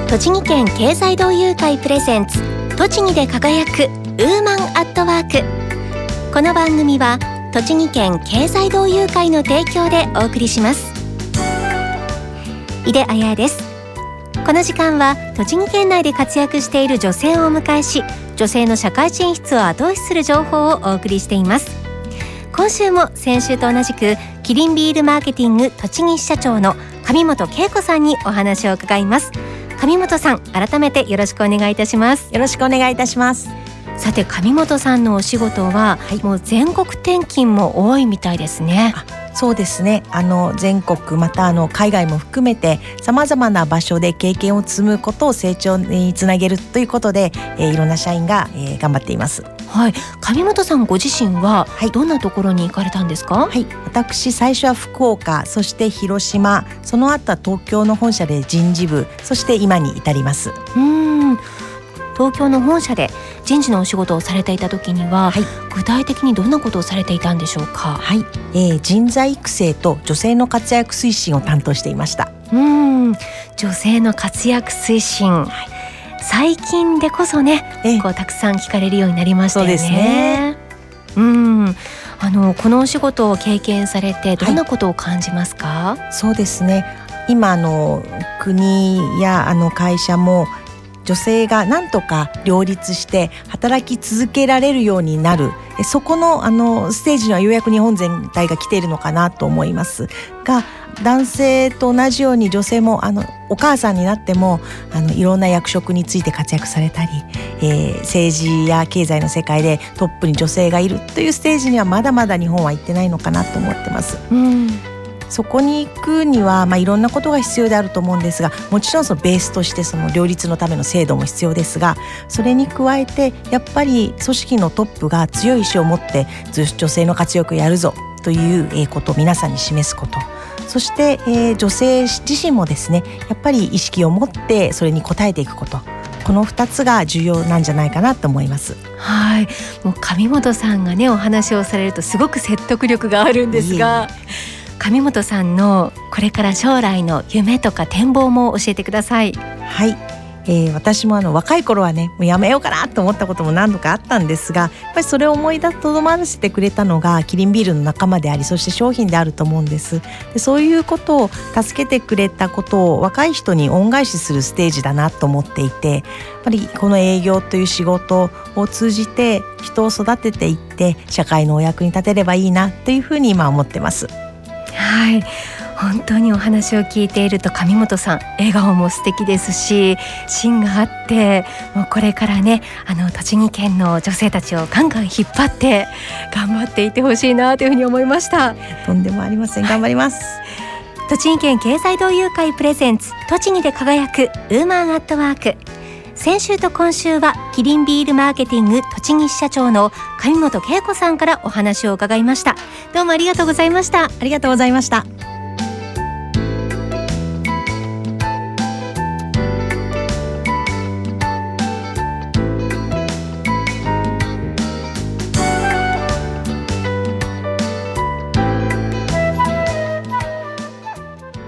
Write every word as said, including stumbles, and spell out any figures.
栃木県経済同友会プレゼンツ、栃木で輝くウーマンアットワーク。この番組は栃木県経済同友会の提供でお送りします。井出彩です。この時間は栃木県内で活躍している女性をお迎えし、女性の社会進出を後押しする情報をお送りしています。今週も先週と同じくキリンビールマーケティング栃木支社長の上本恵子さんにお話を伺います。上本さん、改めてよろしくお願いいたします。 よろしくお願いいたします。 さて、上本さんのお仕事は、はい、もう全国転勤も多いみたいですね。 あ、そうですね。あの全国またあの海外も含めてさまざまな場所で経験を積むことを成長につなげるということで、えー、いろんな社員が、えー、頑張っています。 はい、上本さんご自身はどんなところに行かれたんですか？ はい、私最初は福岡、そして広島、その後は東京の本社で人事部、そして今に至ります。 うーん、東京の本社で人事のお仕事をされていた時には、はい、具体的にどんなことをされていたんでしょうか？ はい、えー、人材育成と女性の活躍推進を担当していました。 うーん、女性の活躍推進、はい、最近でこそね、えー、こうたくさん聞かれるようになりましたよね。 そうですね。 うん、あのこのお仕事を経験されてどんなことを感じますか？はい、 そうですね。今あの国やあの会社も女性が何とか両立して働き続けられるようになる、そこのあのステージにはようやく日本全体が来ているのかなと思いますが、男性と同じように女性もあのお母さんになってもあのいろんな役職について活躍されたり、えー、政治や経済の世界でトップに女性がいるというステージにはまだまだ日本は行ってないのかなと思ってます。うん、そこに行くには、まあ、いろんなことが必要であると思うんですが、もちろんそのベースとしてその両立のための制度も必要ですが、それに加えてやっぱり組織のトップが強い意志を持って女性の活躍をやるぞということを皆さんに示すこと、そして、えー、女性自身もですね、やっぱり意識を持ってそれに応えていくこと、このふたつが重要なんじゃないかなと思います。 はい、もう上本さんがねお話をされるとすごく説得力があるんですが、いえいえ、上本さんのこれから将来の夢とか展望も教えてください。 はい、えー、私もあの若い頃はね、もうやめようかなと思ったことも何度かあったんですが、やっぱりそれを思い出とどまらせてくれたのがキリンビールの仲間であり、そして商品であると思うんです。で、そういうことを助けてくれたことを若い人に恩返しするステージだなと思っていて、やっぱりこの営業という仕事を通じて人を育てていって社会のお役に立てればいいなというふうに今思ってます。 はい、本当にお話を聞いていると上本さん笑顔も素敵ですし、芯があって、もうこれからねあの栃木県の女性たちをガンガン引っ張って頑張っていってほしいなというふうに思いました。 とんでもありません、頑張ります。 栃木県経済同友会プレゼンツ、栃木で輝くウーマンアットワーク。先週と今週はキリンビールマーケティング栃木支社長の上本恵子さんからお話を伺いました。どうもありがとうございました。 ありがとうございました。